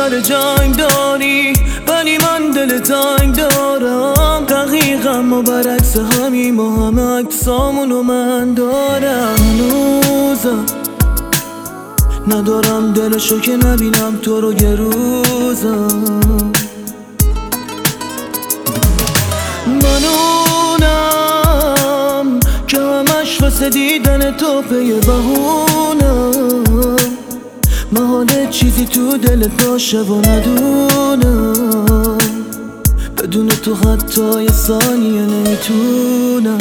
سر جنگ داری ولی من دل تنگ دارم. دقیقا ما برعکس همیم و همه عکسامونو من دارم. هنوزم ندارم دلشو که نبینم تو رو یه روزم. منونم که همش واسه دیدن تو پی بهونم. محاله چیزی تو دلت باشه و ندونم. بدون تو حتی یه ثانیه نمیتونم.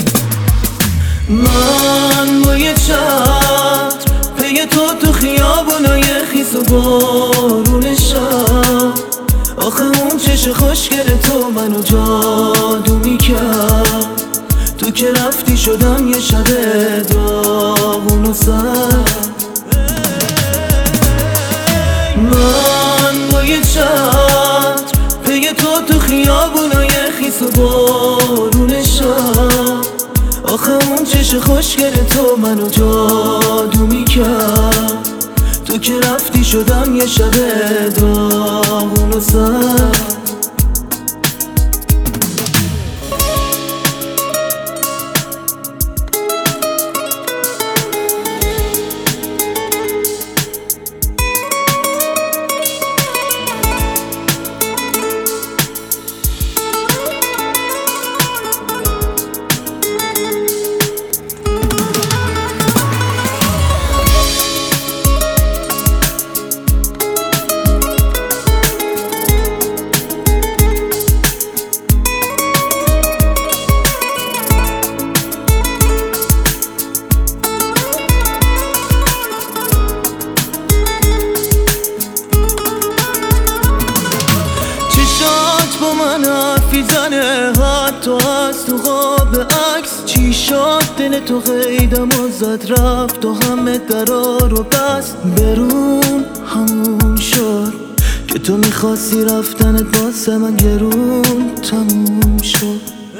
من با یه چتر پی تو خیابونای خیس و بارون شب. آخه اون چش خوشگل تو منو جادو میکرد. تو که رفتی شدم یه شب داغون و سرد. من با یه چتر پی تو خیابونای خیس و بارون شب. آخه اون چش خوشگل تو منو جادو میکرد. تو که رفتی شدم یه شب داغون و سرد. من حرفی زنه حتی از تو قاب عکس. چی شد دل تو قیدم و زد رفت و همه درا رو بست. برون همون شد که تو میخواستی رفتنت واسه من گرون تموم شد.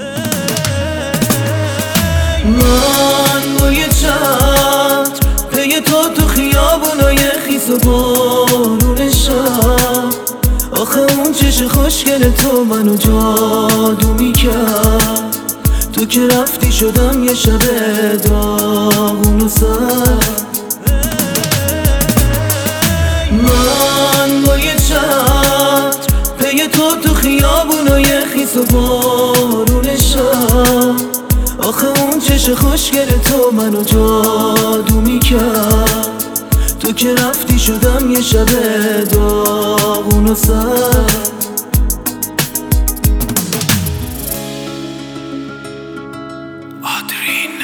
من با یه چتر پی تو خیابونای خیس و بارون شب. آخه اون چش خوشگل تو منو جادو میکرد. تو که رفتی شدم یه شب داغون و سرد. من با یه چتر پی تو خیابونای خیس و بارون شب. آخه اون چش خوشگل تو منو جادو میکرد. تو که رفتی شدم یه شب داغون و سرد. آدرین